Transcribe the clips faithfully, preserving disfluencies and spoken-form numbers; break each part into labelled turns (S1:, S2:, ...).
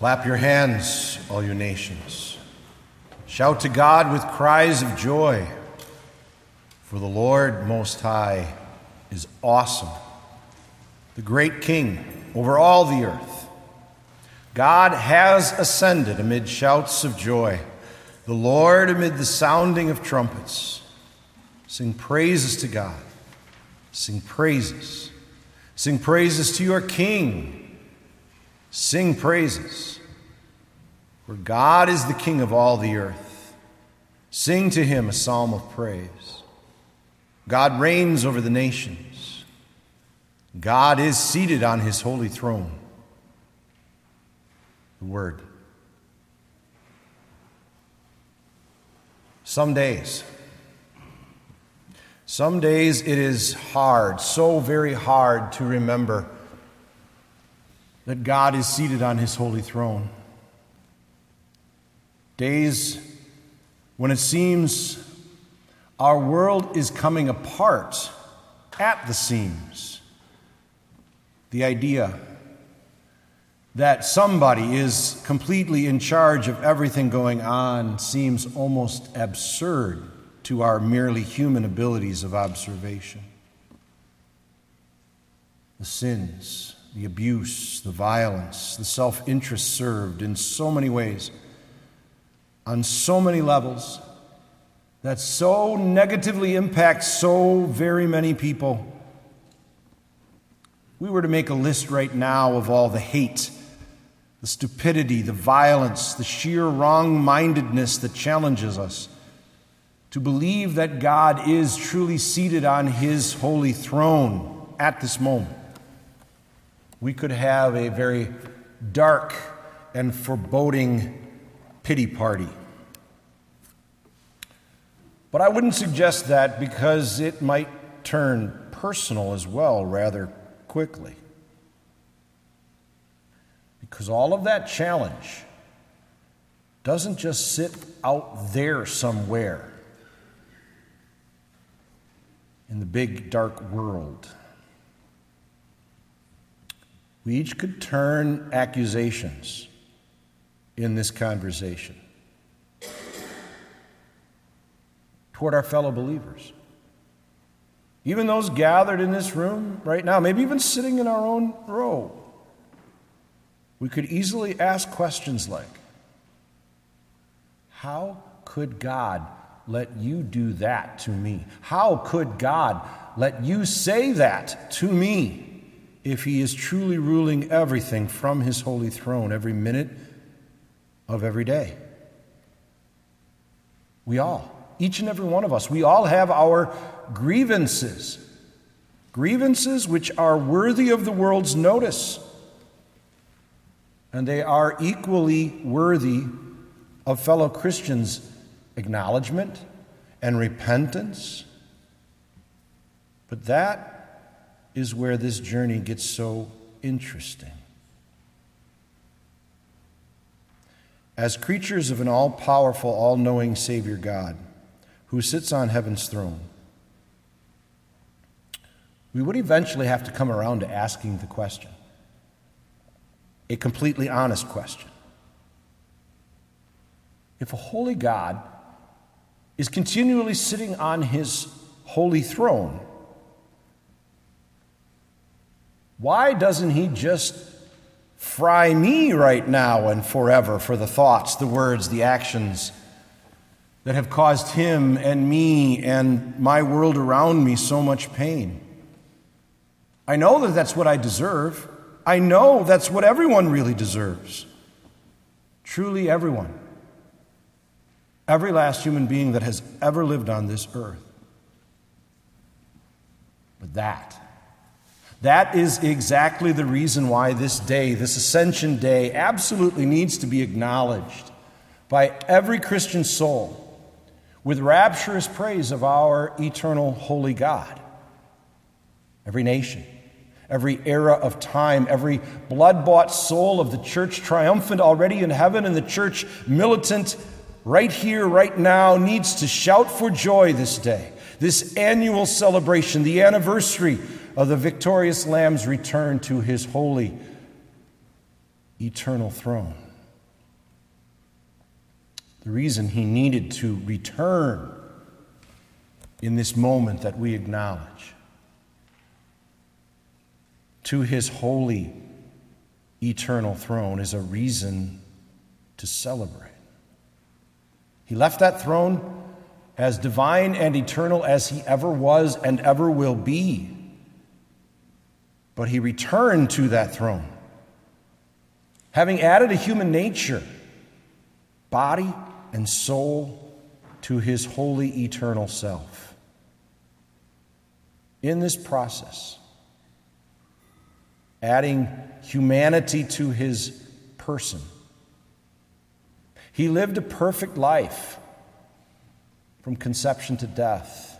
S1: Clap your hands, all you nations. Shout to God with cries of joy, for the Lord Most High is awesome, the great King over all the earth. God has ascended amid shouts of joy, the Lord amid the sounding of trumpets. Sing praises to God. Sing praises. Sing praises to your King. Sing praises. For God is the King of all the earth. Sing to him a psalm of praise. God reigns over the nations. God is seated on his holy throne. The Word. Some days, some days it is hard, so very hard to remember that God is seated on his holy throne. Days when it seems our world is coming apart at the seams. The idea that somebody is completely in charge of everything going on seems almost absurd to our merely human abilities of observation. The sins, the abuse, the violence, the self-interest served in so many ways, on so many levels, that so negatively impacts so very many people. We were to make a list right now of all the hate, the stupidity, the violence, the sheer wrong-mindedness that challenges us to believe that God is truly seated on his holy throne at this moment. We could have a very dark and foreboding pity party. But I wouldn't suggest that because it might turn personal as well rather quickly. Because all of that challenge doesn't just sit out there somewhere in the big dark world. We each could turn accusations in this conversation toward our fellow believers. Even those gathered in this room right now, maybe even sitting in our own row. We could easily ask questions like, how could God let you do that to me? How could God let you say that to me? If he is truly ruling everything from his holy throne every minute of every day. We all, each and every one of us, we all have our grievances. Grievances which are worthy of the world's notice. And they are equally worthy of fellow Christians' acknowledgement and repentance. But that is where this journey gets so interesting. As creatures of an all-powerful, all-knowing Savior God who sits on heaven's throne, we would eventually have to come around to asking the question, a completely honest question. If a holy God is continually sitting on his holy throne, why doesn't he just fry me right now and forever for the thoughts, the words, the actions that have caused him and me and my world around me so much pain? I know that that's what I deserve. I know that's what everyone really deserves. Truly everyone. Every last human being that has ever lived on this earth. But that That is exactly the reason why this day, this Ascension Day, absolutely needs to be acknowledged by every Christian soul with rapturous praise of our eternal holy God. Every nation, every era of time, every blood-bought soul of the church triumphant already in heaven and the church militant right here, right now, needs to shout for joy this day, this annual celebration, the anniversary of the victorious Lamb's return to his holy, eternal throne. the reason he needed to return in this moment that we acknowledge to his holy, eternal throne is a reason to celebrate. He left that throne as divine and eternal as he ever was and ever will be. But he returned to that throne, having added a human nature, body and soul, to his holy, eternal self. In this process, adding humanity to his person, he lived a perfect life from conception to death.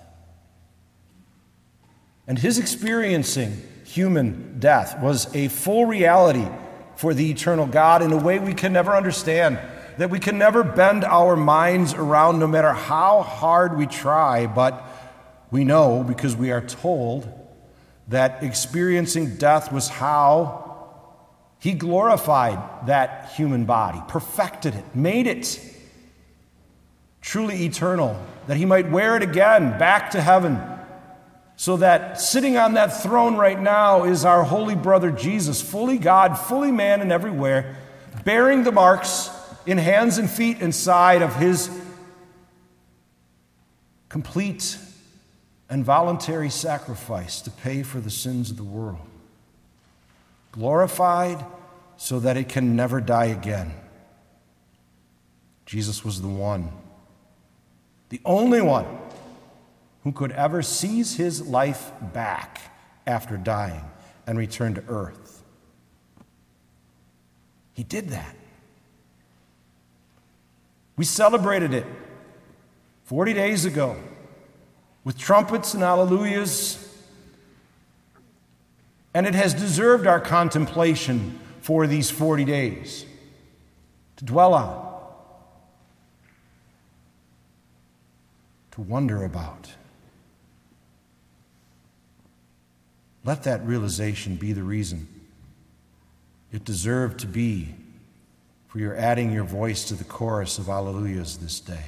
S1: And his experiencing human death was a full reality for the eternal God in a way we can never understand, that we can never bend our minds around no matter how hard we try. But we know, because we are told, that experiencing death was how he glorified that human body, perfected it, made it truly eternal, that he might wear it again back to heaven, so that sitting on that throne right now is our holy brother Jesus, fully God, fully man and everywhere, bearing the marks in hands and feet and side of his complete and voluntary sacrifice to pay for the sins of the world. Glorified so that it can never die again. Jesus was the one, the only one, who could ever seize his life back after dying and return to earth. He did that. We celebrated it forty days ago with trumpets and hallelujahs, and it has deserved our contemplation for these forty days to dwell on, to wonder about. Let that realization be the reason it deserved to be for your adding your voice to the chorus of hallelujahs this day.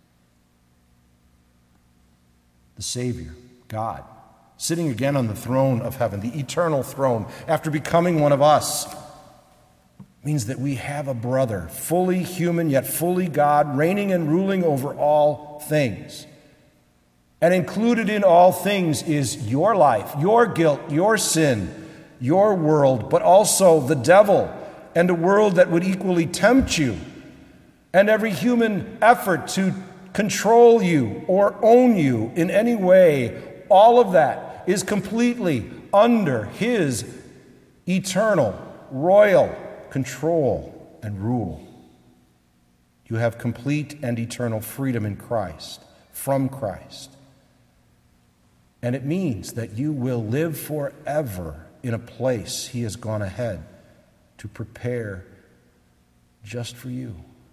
S1: The Savior, God, sitting again on the throne of heaven, the eternal throne, after becoming one of us, means that we have a brother, fully human yet fully God, reigning and ruling over all things. And included in all things is your life, your guilt, your sin, your world, but also the devil and a world that would equally tempt you, and every human effort to control you or own you in any way. All of that is completely under his eternal, royal control and rule. You have complete and eternal freedom in Christ, from Christ. And it means that you will live forever in a place he has gone ahead to prepare just for you.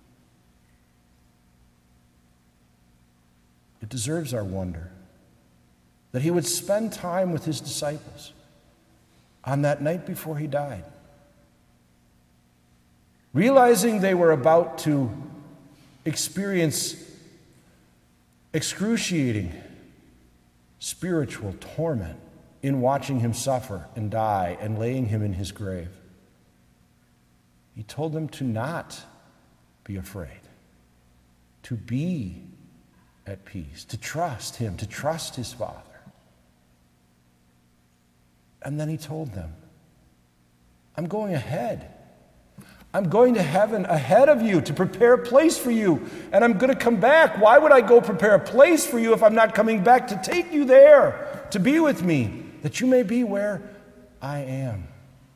S1: It deserves our wonder that he would spend time with his disciples on that night before he died, realizing they were about to experience excruciating spiritual torment in watching him suffer and die and laying him in his grave. He told them to not be afraid, to be at peace, to trust him, to trust his Father. And then he told them, I'm going ahead. I'm going to heaven ahead of you to prepare a place for you, and I'm going to come back. Why would I go prepare a place for you if I'm not coming back to take you there, to be with me, that you may be where I am?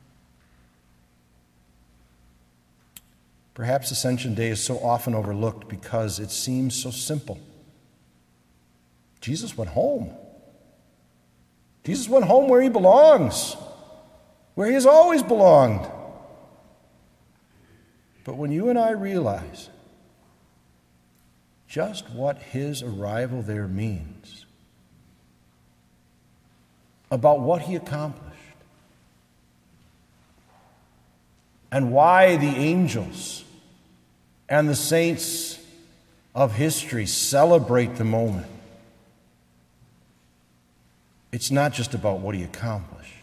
S1: Perhaps Ascension Day is so often overlooked because it seems so simple. Jesus went home. Jesus went home where he belongs, where he has always belonged. But when you and I realize just what his arrival there means, about what he accomplished, and why the angels and the saints of history celebrate the moment. It's not just about what he accomplished,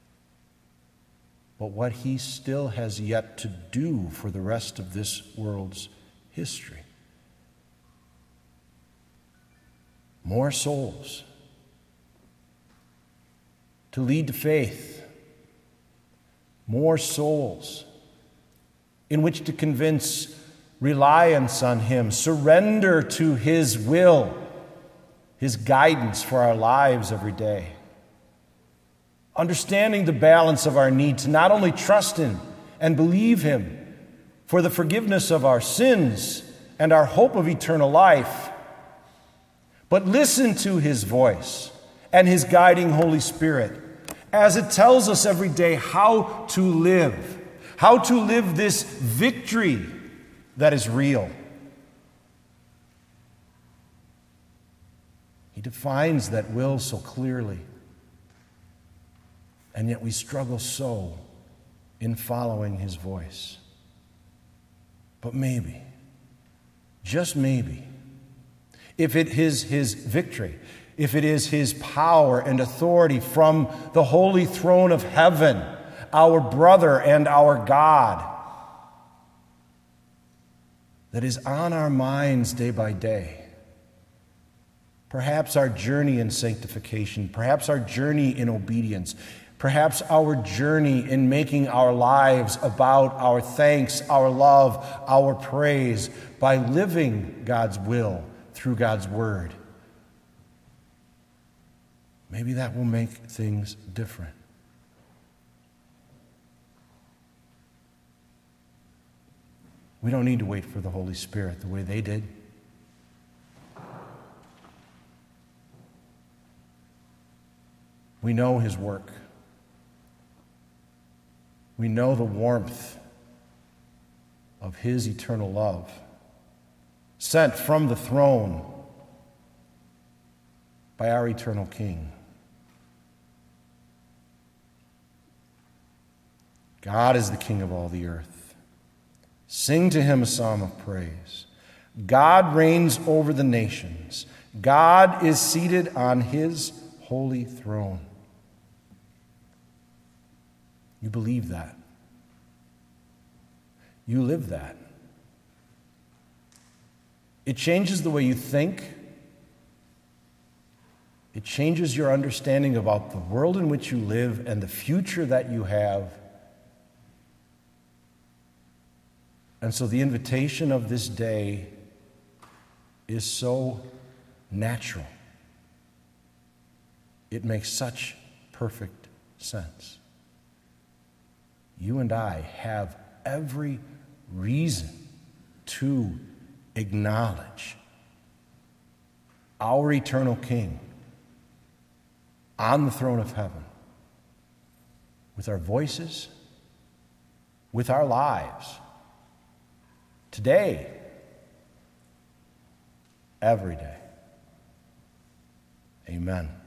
S1: but what he still has yet to do for the rest of this world's history. More souls to lead to faith. More souls in which to convince reliance on him, surrender to his will, his guidance for our lives every day. Understanding the balance of our need to not only trust him and believe him for the forgiveness of our sins and our hope of eternal life, but listen to his voice and his guiding Holy Spirit as it tells us every day how to live, how to live this victory that is real. He defines that will so clearly, and yet we struggle so in following his voice. But maybe, just maybe, if it is his victory, if it is his power and authority from the holy throne of heaven, our brother and our God, that is on our minds day by day, perhaps our journey in sanctification, perhaps our journey in obedience, perhaps our journey in making our lives about our thanks, our love, our praise, by living God's will through God's word. Maybe that will make things different. We don't need to wait for the Holy Spirit the way they did. We know his work. We know the warmth of his eternal love, sent from the throne by our eternal King. God is the King of all the earth. Sing to him a psalm of praise. God reigns over the nations. God is seated on his holy throne. You believe that. You live that. It changes the way you think. It changes your understanding about the world in which you live and the future that you have. And so the invitation of this day is so natural. It makes such perfect sense. You and I have every reason to acknowledge our eternal King on the throne of heaven with our voices, with our lives, today, every day. Amen.